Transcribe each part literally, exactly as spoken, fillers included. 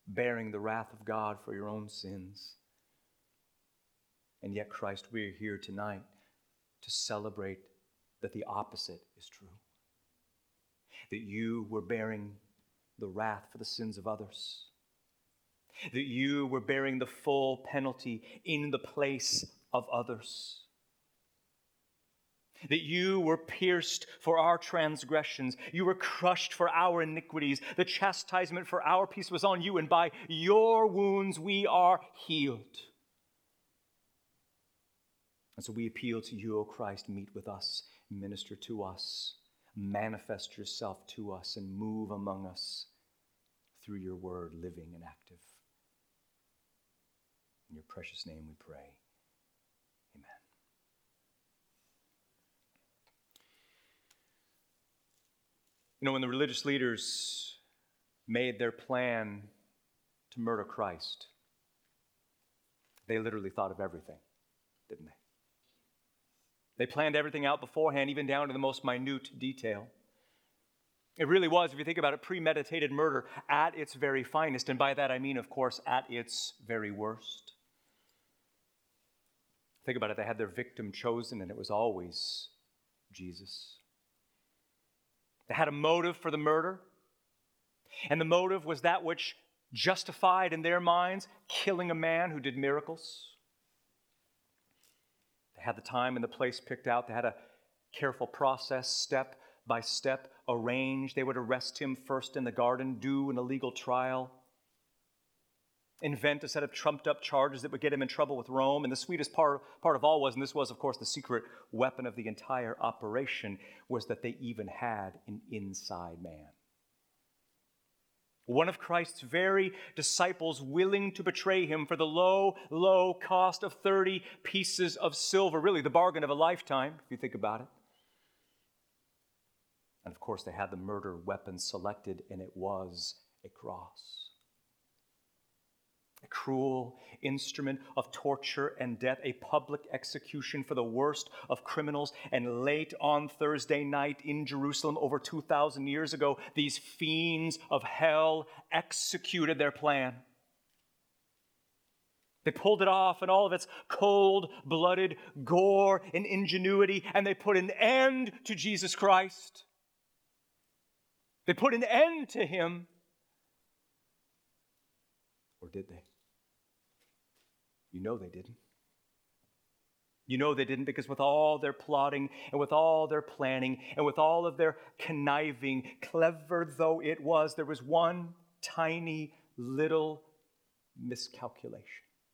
bearing the wrath of God for your own sins. And yet, Christ, we are here tonight to celebrate that the opposite is true. That you were bearing the wrath for the sins of others. That you were bearing the full penalty in the place of others. That you were pierced for our transgressions. You were crushed for our iniquities. The chastisement for our peace was on you, and by your wounds we are healed. And so we appeal to you, O Christ, meet with us, minister to us, manifest yourself to us, and move among us through your word, living and active. In your precious name we pray. Amen. You know, when the religious leaders made their plan to murder Christ, they literally thought of everything, didn't they? They planned everything out beforehand, even down to the most minute detail. It really was, if you think about it, premeditated murder at its very finest. And by that I mean, of course, at its very worst. Think about it, they had their victim chosen, and it was always Jesus. They had a motive for the murder, and the motive was that which justified in their minds killing a man who did miracles. They had the time and the place picked out. They had a careful process, step by step, arranged. They would arrest him first in the garden, do an illegal trial, invent a set of trumped-up charges that would get him in trouble with Rome. And the sweetest part, part of all was, and this was, of course, the secret weapon of the entire operation, was that they even had an inside man. One of Christ's very disciples willing to betray him for the low, low cost of thirty pieces of silver. Really, the bargain of a lifetime, if you think about it. And of course, they had the murder weapon selected, and it was a cross. A cruel instrument of torture and death, a public execution for the worst of criminals. And late on Thursday night in Jerusalem, over two thousand years ago, these fiends of hell executed their plan. They pulled it off in all of its cold-blooded gore and ingenuity, and they put an end to Jesus Christ. They put an end to him. Or did they? You know they didn't. You know they didn't, because with all their plotting and with all their planning and with all of their conniving, clever though it was, there was one tiny little miscalculation.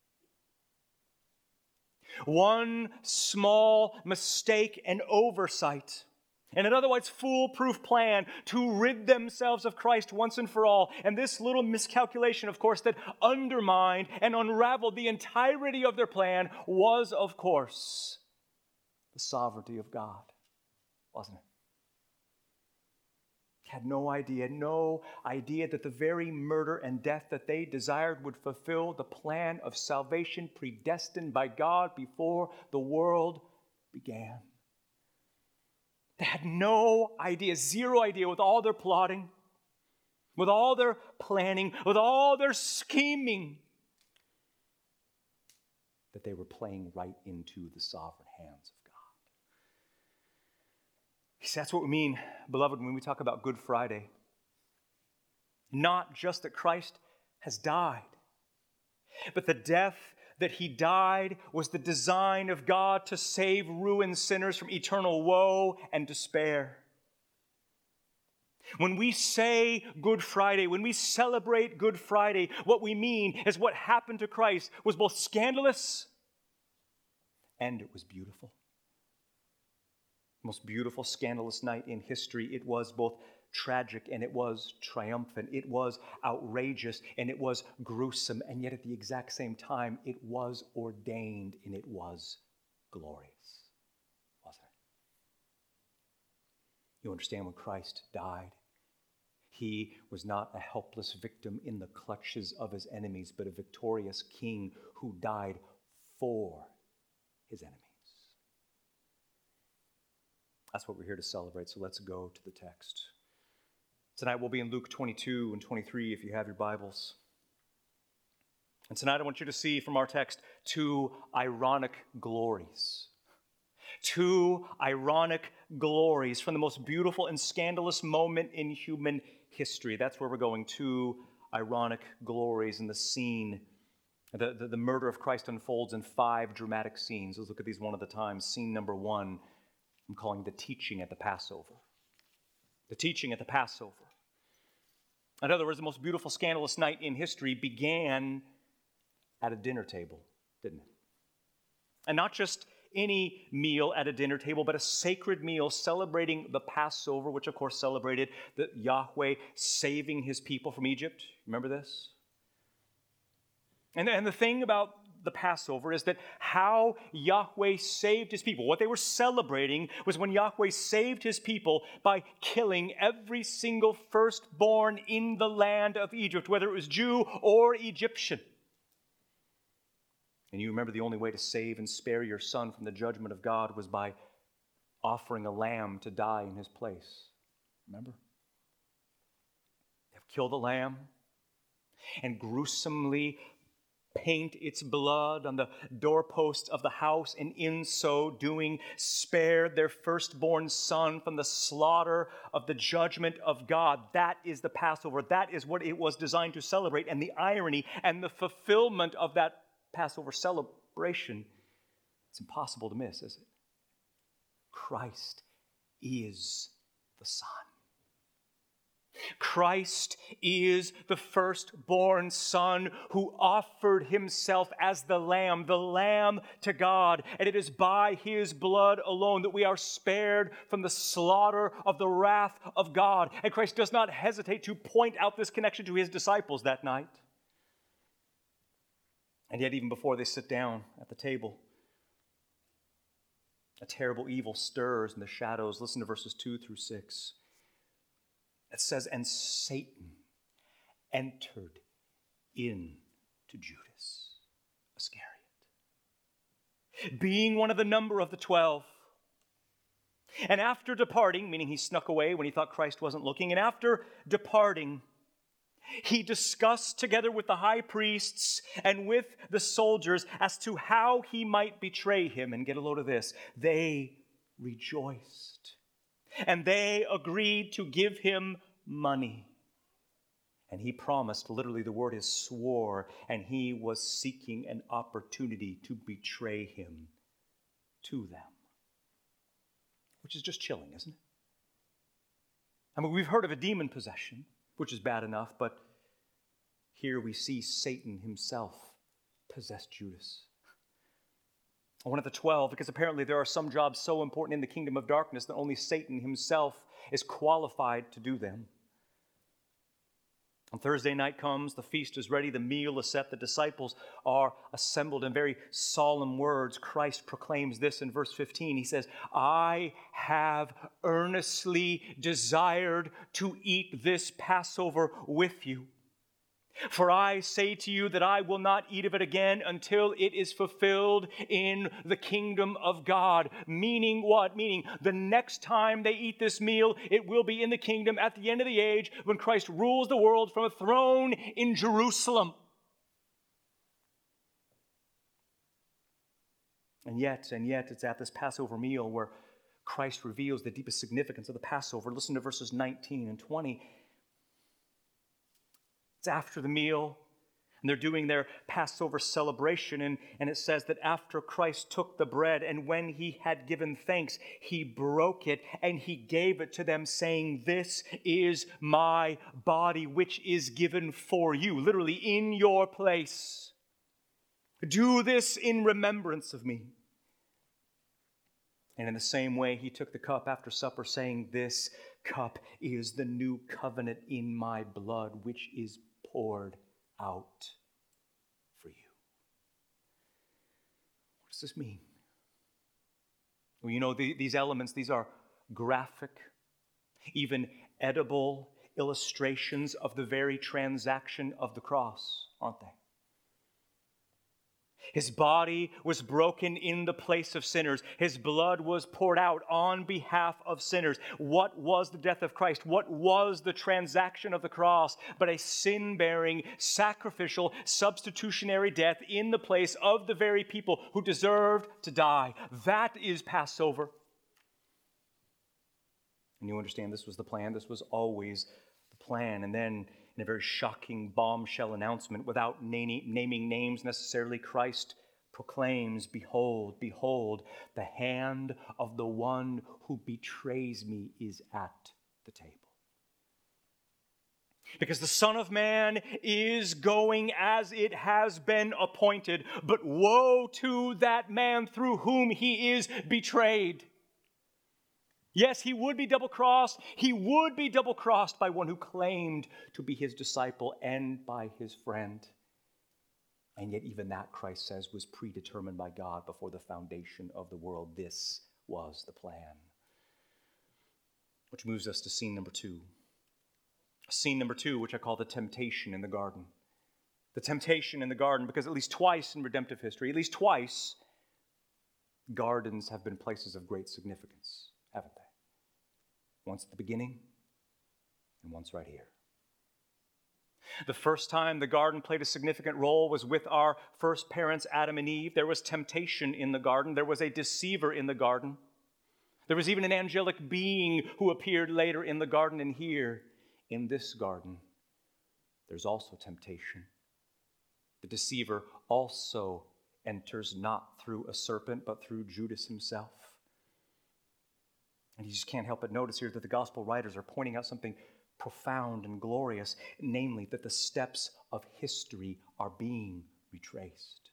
One small mistake and oversight, and an otherwise foolproof plan to rid themselves of Christ once and for all. And this little miscalculation, of course, that undermined and unraveled the entirety of their plan was, of course, the sovereignty of God, wasn't it? Had no idea, no idea that the very murder and death that they desired would fulfill the plan of salvation predestined by God before the world began. They had no idea, zero idea, with all their plotting, with all their planning, with all their scheming, that they were playing right into the sovereign hands of God. See, that's what we mean, beloved, when we talk about Good Friday. Not just that Christ has died, but the death that he died was the design of God to save ruined sinners from eternal woe and despair. When we say Good Friday, when we celebrate Good Friday, what we mean is what happened to Christ was both scandalous and it was beautiful. Most beautiful, scandalous night in history. It was both tragic and it was triumphant. It was outrageous and it was gruesome. And yet at the exact same time, it was ordained and it was glorious. Wasn't it? You understand, when Christ died, he was not a helpless victim in the clutches of his enemies, but a victorious king who died for his enemies. That's what we're here to celebrate, so let's go to the text. Tonight we'll be in Luke twenty-two and twenty-three if you have your Bibles. And tonight I want you to see from our text two ironic glories. Two ironic glories from the most beautiful and scandalous moment in human history. That's where we're going. Two ironic glories in the scene. The, the, the murder of Christ unfolds in five dramatic scenes. Let's look at these one at a time. Scene number one, I'm calling the teaching at the Passover. The teaching at the Passover. In other words, the most beautiful, scandalous night in history began at a dinner table, didn't it? And not just any meal at a dinner table, but a sacred meal celebrating the Passover, which of course celebrated the Yahweh saving his people from Egypt. Remember this? And, and the thing about the Passover is that how Yahweh saved his people, what they were celebrating was when Yahweh saved his people by killing every single firstborn in the land of Egypt, whether it was Jew or Egyptian. And you remember the only way to save and spare your son from the judgment of God was by offering a lamb to die in his place. Remember? They have killed the lamb and gruesomely paint its blood on the doorposts of the house, and in so doing spared their firstborn son from the slaughter of the judgment of God. That is the Passover. That is what it was designed to celebrate. And the irony and the fulfillment of that Passover celebration, it's impossible to miss, is it? Christ is the Son. Christ is the firstborn Son who offered himself as the Lamb, the Lamb to God. And it is by his blood alone that we are spared from the slaughter of the wrath of God. And Christ does not hesitate to point out this connection to his disciples that night. And yet, even before they sit down at the table, a terrible evil stirs in the shadows. Listen to verses two through six. It says, and Satan entered into Judas Iscariot, being one of the number of the twelve. And after departing, meaning he snuck away when he thought Christ wasn't looking, and after departing, he discussed together with the high priests and with the soldiers as to how he might betray him. And get a load of this. They rejoiced. And they agreed to give him money. And he promised, literally the word is swore, and he was seeking an opportunity to betray him to them. Which is just chilling, isn't it? I mean, we've heard of a demon possession, which is bad enough, but here we see Satan himself possess Judas. One of the twelve, because apparently there are some jobs so important in the kingdom of darkness that only Satan himself is qualified to do them. On Thursday night comes, the feast is ready, the meal is set, the disciples are assembled in very solemn words. Christ proclaims this in verse fifteen. He says, I have earnestly desired to eat this Passover with you. For I say to you that I will not eat of it again until it is fulfilled in the kingdom of God. Meaning what? Meaning the next time they eat this meal, it will be in the kingdom at the end of the age when Christ rules the world from a throne in Jerusalem. And yet, and yet, it's at this Passover meal where Christ reveals the deepest significance of the Passover. Listen to verses nineteen and twenty. It's after the meal, and they're doing their Passover celebration, and, and it says that after Christ took the bread, and when he had given thanks, he broke it, and he gave it to them, saying, this is my body, which is given for you, literally in your place. Do this in remembrance of me. And in the same way, he took the cup after supper, saying, this cup is the new covenant in my blood, which is poured out for you. What does this mean? Well, you know, the, these elements, these are graphic, even edible illustrations of the very transaction of the cross, aren't they? His body was broken in the place of sinners. His blood was poured out on behalf of sinners. What was the death of Christ? What was the transaction of the cross? But a sin-bearing, sacrificial, substitutionary death in the place of the very people who deserved to die. That is Passover. And you understand this was the plan. This was always the plan. And then in a very shocking bombshell announcement, without naming names necessarily, Christ proclaims, "Behold, behold, the hand of the one who betrays me is at the table." Because the Son of Man is going as it has been appointed, but woe to that man through whom he is betrayed. Yes, he would be double-crossed. He would be double-crossed by one who claimed to be his disciple and by his friend. And yet even that, Christ says, was predetermined by God before the foundation of the world. This was the plan. Which moves us to scene number two. Scene number two, which I call the temptation in the garden. The temptation in the garden, because at least twice in redemptive history, at least twice, gardens have been places of great significance, haven't they? Once at the beginning, and once right here. The first time the garden played a significant role was with our first parents, Adam and Eve. There was temptation in the garden. There was a deceiver in the garden. There was even an angelic being who appeared later in the garden. And here, in this garden, there's also temptation. The deceiver also enters not through a serpent, but through Judas himself. And you just can't help but notice here that the gospel writers are pointing out something profound and glorious, namely that the steps of history are being retraced.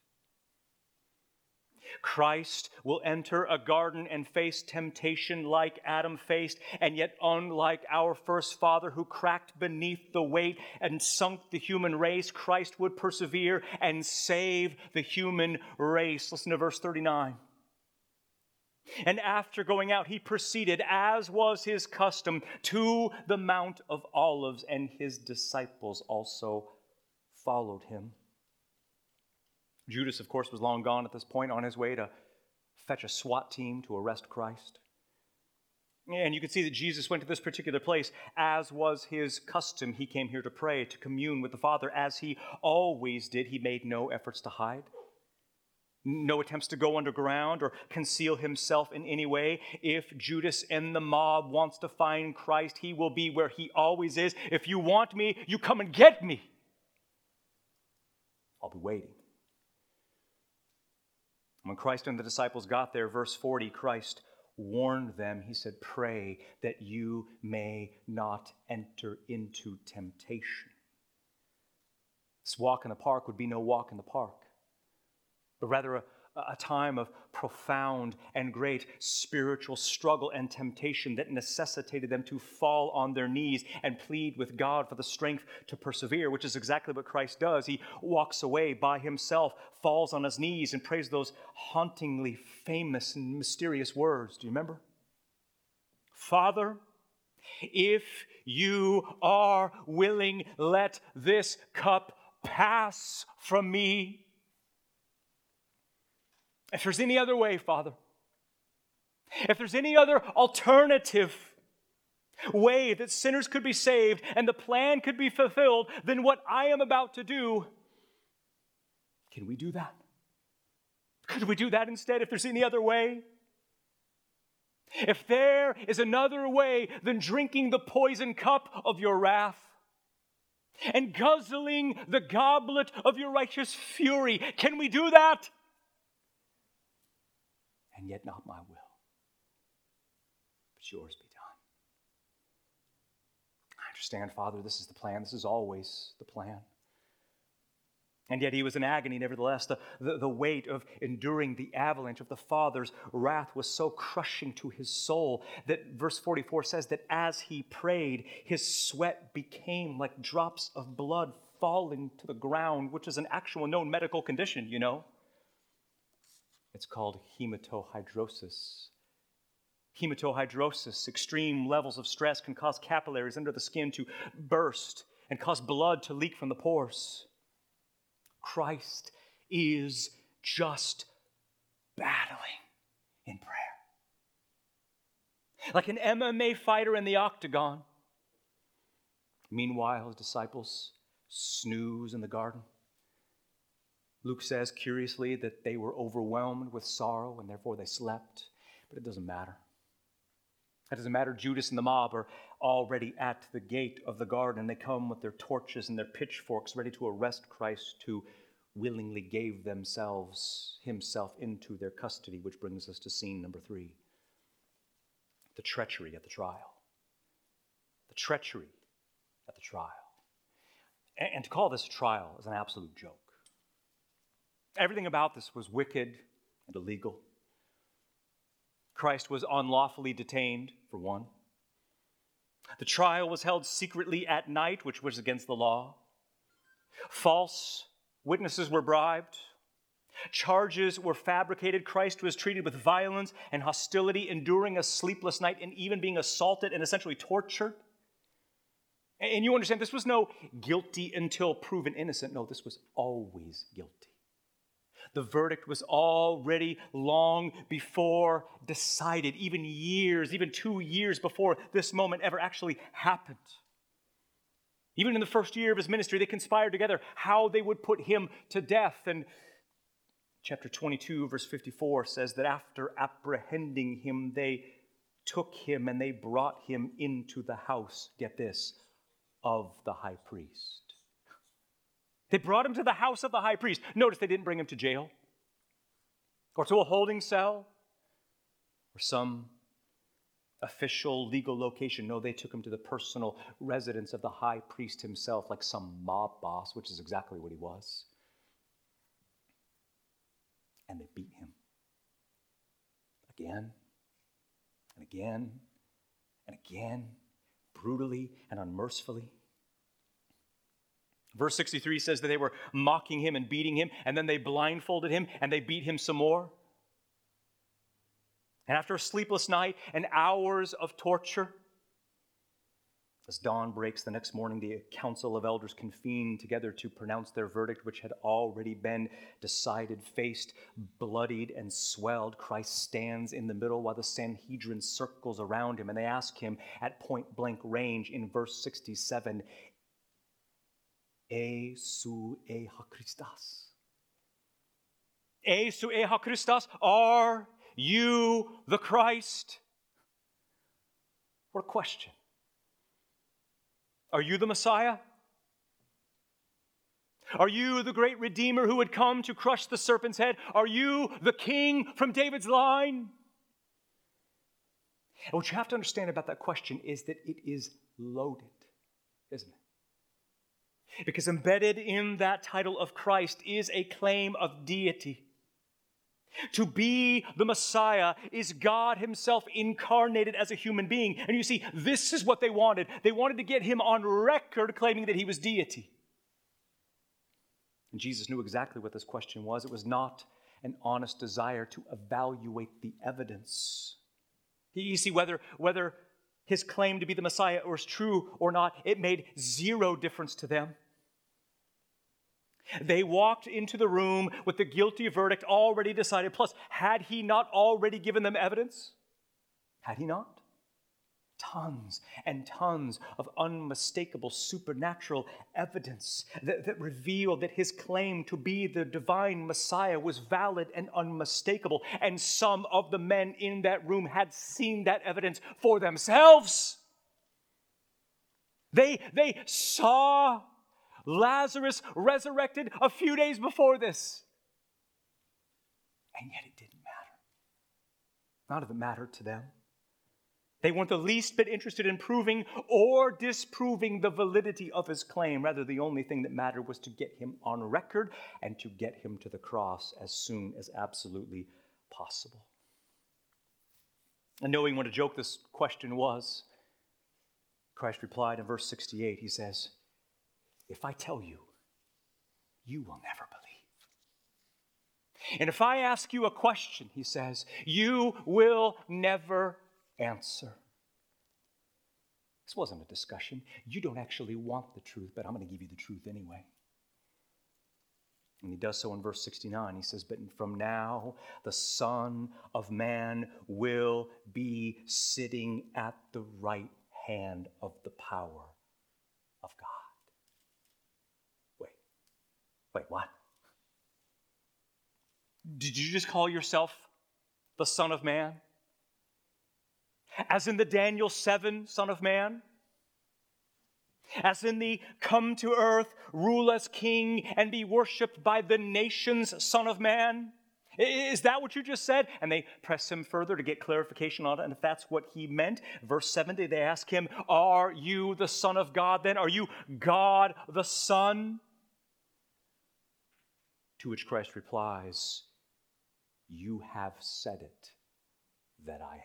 Christ will enter a garden and face temptation like Adam faced, and yet unlike our first father who cracked beneath the weight and sunk the human race, Christ would persevere and save the human race. Listen to verse thirty-nine. And after going out, he proceeded, as was his custom, to the Mount of Olives, and his disciples also followed him. Judas, of course, was long gone at this point, on his way to fetch a SWAT team to arrest Christ. And you can see that Jesus went to this particular place, as was his custom. He came here to pray, to commune with the Father, as he always did. He made no efforts to hide. No attempts to go underground or conceal himself in any way. If Judas and the mob wants to find Christ, he will be where he always is. If you want me, you come and get me. I'll be waiting. When Christ and the disciples got there, verse forty, Christ warned them. He said, "Pray that you may not enter into temptation." This walk in the park would be no walk in the park, but rather a, a time of profound and great spiritual struggle and temptation that necessitated them to fall on their knees and plead with God for the strength to persevere, which is exactly what Christ does. He walks away by himself, falls on his knees, and prays those hauntingly famous and mysterious words. Do you remember? "Father, if you are willing, let this cup pass from me. If there's any other way, Father, if there's any other alternative way that sinners could be saved and the plan could be fulfilled than what I am about to do, can we do that? Could we do that instead if there's any other way? If there is another way than drinking the poison cup of your wrath and guzzling the goblet of your righteous fury, can we do that? And yet not my will, but yours be done. I understand, Father, this is the plan. This is always the plan. And yet he was in agony, nevertheless. The, the, the weight of enduring the avalanche of the Father's wrath was so crushing to his soul that verse forty-four says that as he prayed, his sweat became like drops of blood falling to the ground, which is an actual known medical condition, you know. It's called hematohydrosis. Hematohydrosis, extreme levels of stress, can cause capillaries under the skin to burst and cause blood to leak from the pores. Christ is just battling in prayer. Like an M M A fighter in the octagon. Meanwhile, his disciples snooze in the garden. Luke says, curiously, that they were overwhelmed with sorrow and therefore they slept. But it doesn't matter. It doesn't matter. Judas and the mob are already at the gate of the garden. They come with their torches and their pitchforks ready to arrest Christ, who willingly gave themselves, himself into their custody, which brings us to scene number three. The treachery at the trial. The treachery at the trial. And, and to call this a trial is an absolute joke. Everything about this was wicked and illegal. Christ was unlawfully detained, for one. The trial was held secretly at night, which was against the law. False witnesses were bribed. Charges were fabricated. Christ was treated with violence and hostility, enduring a sleepless night and even being assaulted and essentially tortured. And you understand, this was no guilty until proven innocent. No, this was always guilty. The verdict was already long before decided, even years, even two years before this moment ever actually happened. Even in the first year of his ministry, they conspired together how they would put him to death. And chapter twenty-two, verse fifty-four says that after apprehending him, they took him and they brought him into the house, get this, of the high priest. They brought him to the house of the high priest. Notice they didn't bring him to jail or to a holding cell or some official legal location. No, they took him to the personal residence of the high priest himself, like some mob boss, which is exactly what he was. And they beat him again and again and again, brutally and unmercifully. Verse sixty-three says that they were mocking him and beating him, and then they blindfolded him and they beat him some more. And after a sleepless night and hours of torture, as dawn breaks the next morning, the council of elders convened together to pronounce their verdict, which had already been decided. Faced, bloodied, and swelled, Christ stands in the middle while the Sanhedrin circles around him, and they ask him at point-blank range in verse sixty-seven, E su e ha Christos. E su e ha Christos, are you the Christ? What a question. Are you the Messiah? Are you the great Redeemer who would come to crush the serpent's head? Are you the King from David's line? And what you have to understand about that question is that it is loaded, isn't it? Because embedded in that title of Christ is a claim of deity. To be the Messiah is God himself incarnated as a human being. And you see, this is what they wanted. They wanted to get him on record claiming that he was deity. And Jesus knew exactly what this question was. It was not an honest desire to evaluate the evidence. You see, whether, whether his claim to be the Messiah was true or not, it made zero difference to them. They walked into the room with the guilty verdict already decided. Plus, had he not already given them evidence? Had he not? Tons and tons of unmistakable supernatural evidence that, that revealed that his claim to be the divine Messiah was valid and unmistakable. And some of the men in that room had seen that evidence for themselves. They, they saw Lazarus resurrected a few days before this. And yet it didn't matter. None of it mattered to them. They weren't the least bit interested in proving or disproving the validity of his claim. Rather, the only thing that mattered was to get him on record and to get him to the cross as soon as absolutely possible. And knowing what a joke this question was, Christ replied in verse sixty-eight, he says, if I tell you, you will never believe. And if I ask you a question, he says, you will never answer. This wasn't a discussion. You don't actually want the truth, but I'm going to give you the truth anyway. And he does so in verse sixty-nine. He says, but from now the Son of Man will be sitting at the right hand of the power of God. Wait, wait, what? Did you just call yourself the Son of Man? As in the Daniel seven Son of Man? As in the come to earth, rule as king, and be worshipped by the nations Son of Man? Is that what you just said? And they press him further to get clarification on it. And if that's what he meant, verse seventy, they ask him, are you the Son of God then? Are you God the Son? To which Christ replies, you have said it, that I am.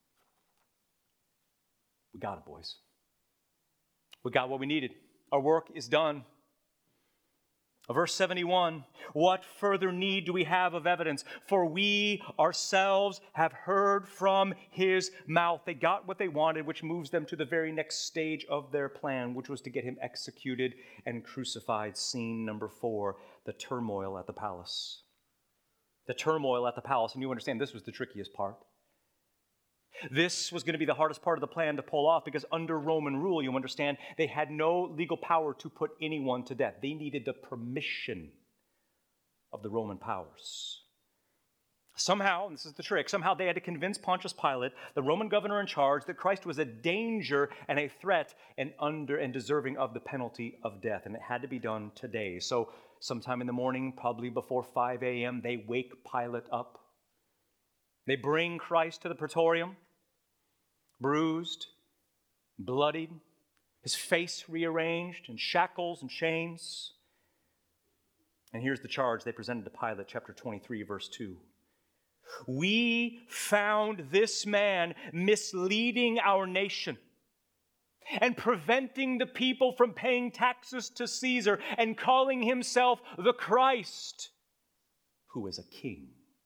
We got it, boys. We got what we needed. Our work is done. Verse seventy-one, what further need do we have of evidence? For we ourselves have heard from his mouth. They got what they wanted, which moves them to the very next stage of their plan, which was to get him executed and crucified. Scene number four, the turmoil at the palace. The turmoil at the palace, and you understand this was the trickiest part. This was going to be the hardest part of the plan to pull off because under Roman rule, you understand, they had no legal power to put anyone to death. They needed the permission of the Roman powers. Somehow, and this is the trick, somehow they had to convince Pontius Pilate, the Roman governor in charge, that Christ was a danger and a threat and under and deserving of the penalty of death. And it had to be done today. So sometime in the morning, probably before five a.m., they wake Pilate up. They bring Christ to the praetorium, bruised, bloodied, his face rearranged in shackles and chains. And here's the charge they presented to Pilate, chapter twenty-three, verse two. We found this man misleading our nation and preventing the people from paying taxes to Caesar and calling himself the Christ, who is a king.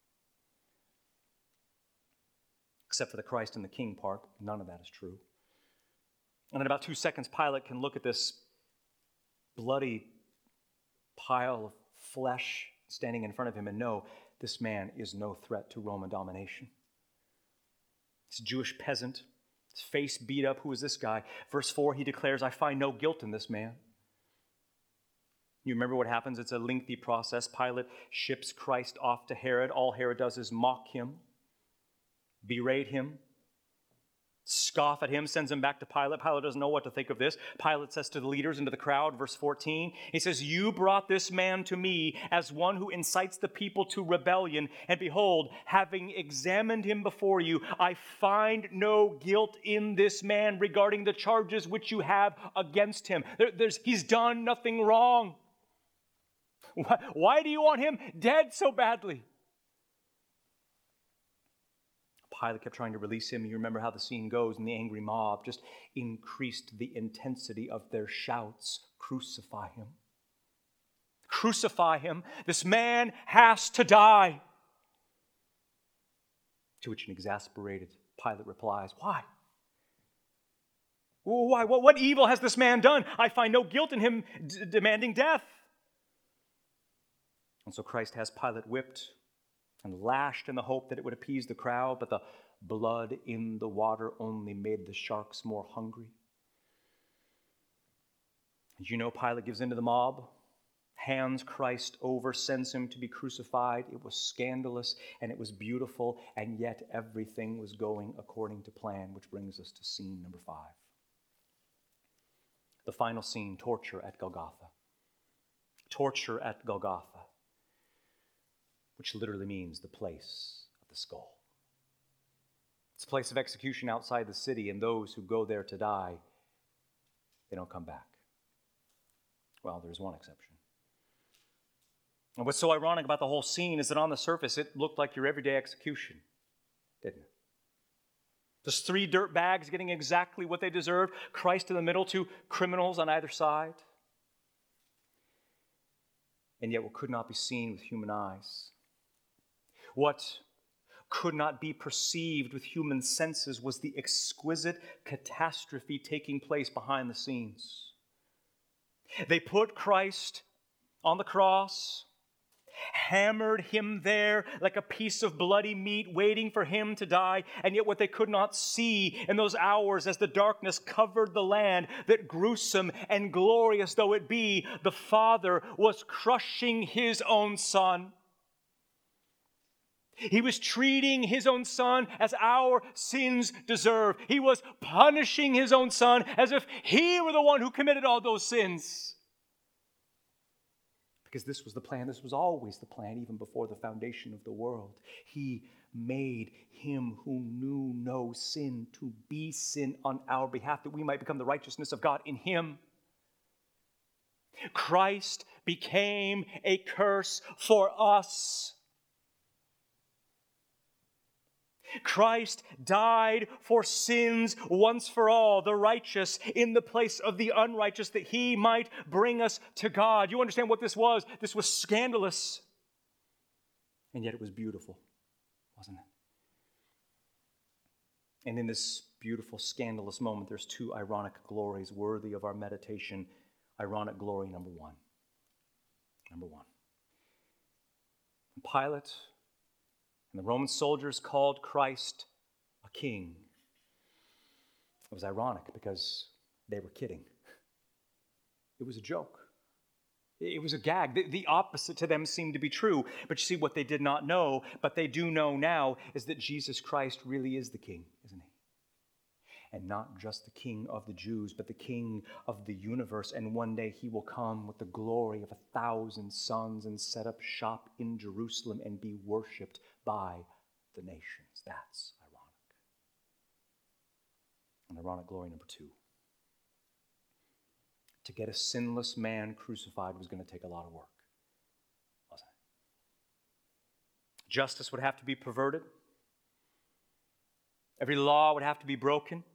Except for the Christ and the king part, none of that is true. And in about two seconds, Pilate can look at this bloody pile of flesh standing in front of him and know this man is no threat to Roman domination. This Jewish peasant, his face beat up, who is this guy? Verse four, he declares, I find no guilt in this man. You remember what happens? It's a lengthy process. Pilate ships Christ off to Herod. All Herod does is mock him, berate him, scoff at him, sends him back to Pilate. Pilate doesn't know what to think of this. Pilate says to the leaders and to the crowd, verse fourteen, he says, you brought this man to me as one who incites the people to rebellion. And behold, having examined him before you, I find no guilt in this man regarding the charges which you have against him. There, there's, he's done nothing wrong. Why, why do you want him dead so badly? Pilate kept trying to release him. You remember how the scene goes, and the angry mob just increased the intensity of their shouts. Crucify him. Crucify him. This man has to die. To which an exasperated Pilate replies, why? Why? What, what evil has this man done? I find no guilt in him d- demanding death. And so Christ has Pilate whipped and lashed in the hope that it would appease the crowd, but the blood in the water only made the sharks more hungry. As you know, Pilate gives in to the mob, hands Christ over, sends him to be crucified. It was scandalous and it was beautiful, and yet everything was going according to plan, which brings us to scene number five. The final scene, torture at Golgotha. Torture at Golgotha, which literally means the place of the skull. It's a place of execution outside the city, and those who go there to die, they don't come back. Well, there's one exception. And what's so ironic about the whole scene is that on the surface, it looked like your everyday execution, didn't it? Just three dirt bags getting exactly what they deserved, Christ in the middle, two criminals on either side. And yet what could not be seen with human eyes, what could not be perceived with human senses, was the exquisite catastrophe taking place behind the scenes. They put Christ on the cross. hammered him there like a piece of bloody meat, waiting for him to die. And yet what they could not see in those hours as the darkness covered the land, that gruesome and glorious though it be, the Father was crushing his own Son. He was treating his own Son as our sins deserve. He was punishing his own Son as if he were the one who committed all those sins. Because this was the plan. This was always the plan, even before the foundation of the world. He made him who knew no sin to be sin on our behalf, that we might become the righteousness of God in him. Christ became a curse for us. Christ died for sins once for all, the righteous in the place of the unrighteous, that he might bring us to God. You understand what this was? This was scandalous. And yet it was beautiful, wasn't it? And in this beautiful, scandalous moment, there's two ironic glories worthy of our meditation. Ironic glory number one. Number one. Pilate and the Roman soldiers called Christ a king. It was ironic because they were kidding. It was a joke. It was a gag. The, the opposite to them seemed to be true. But you see, what they did not know, but they do know now, is that Jesus Christ really is the king, isn't he? And not just the King of the Jews, but the King of the universe. And one day he will come with the glory of a thousand suns and set up shop in Jerusalem and be worshipped by the nations. That's ironic. And ironic glory number two. To get a sinless man crucified was going to take a lot of work, wasn't it? Justice would have to be perverted. Every law would have to be broken.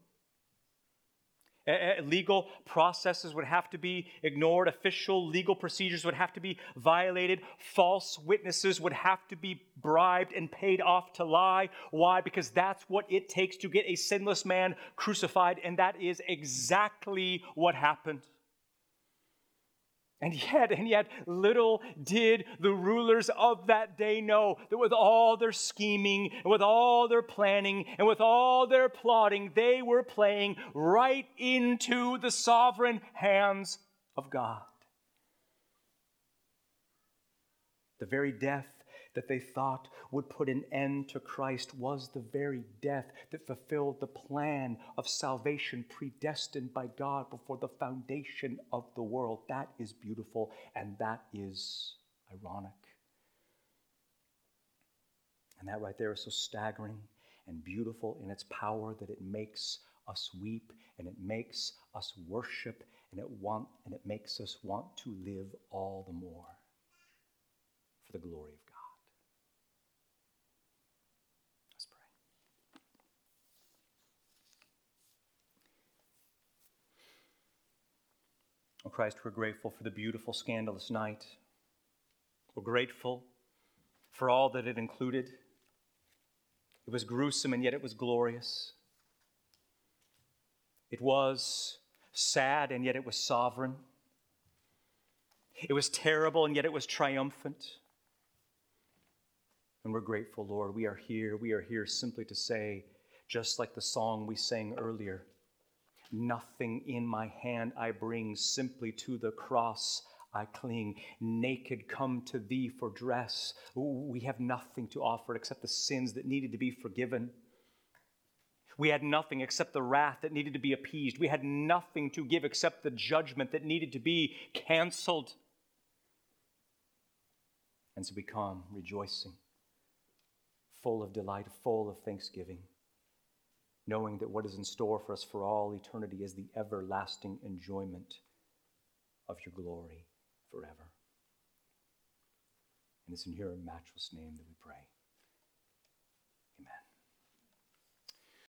Legal processes would have to be ignored. Official legal procedures would have to be violated. False witnesses would have to be bribed and paid off to lie. Why? Because that's what it takes to get a sinless man crucified, and that is exactly what happened. And yet, and yet, little did the rulers of that day know that with all their scheming, and with all their planning, and with all their plotting, they were playing right into the sovereign hands of God. The very death that they thought would put an end to Christ was the very death that fulfilled the plan of salvation predestined by God before the foundation of the world. That is beautiful, and that is ironic. And that right there is so staggering and beautiful in its power that it makes us weep, and it makes us worship, and it want and it makes us want to live all the more for the glory of God. Oh Christ, we're grateful for the beautiful, scandalous night. We're grateful for all that it included. It was gruesome, and yet it was glorious. It was sad, and yet it was sovereign. It was terrible, and yet it was triumphant. And we're grateful, Lord. We are here. We are here simply to say, just like the song we sang earlier, nothing in my hand I bring, simply to the cross I cling. Naked come to thee for dress. We have nothing to offer except the sins that needed to be forgiven. We had nothing except the wrath that needed to be appeased. We had nothing to give except the judgment that needed to be canceled. And so we come rejoicing, full of delight, full of thanksgiving, knowing that what is in store for us for all eternity is the everlasting enjoyment of your glory forever. And it's in your matchless name that we pray.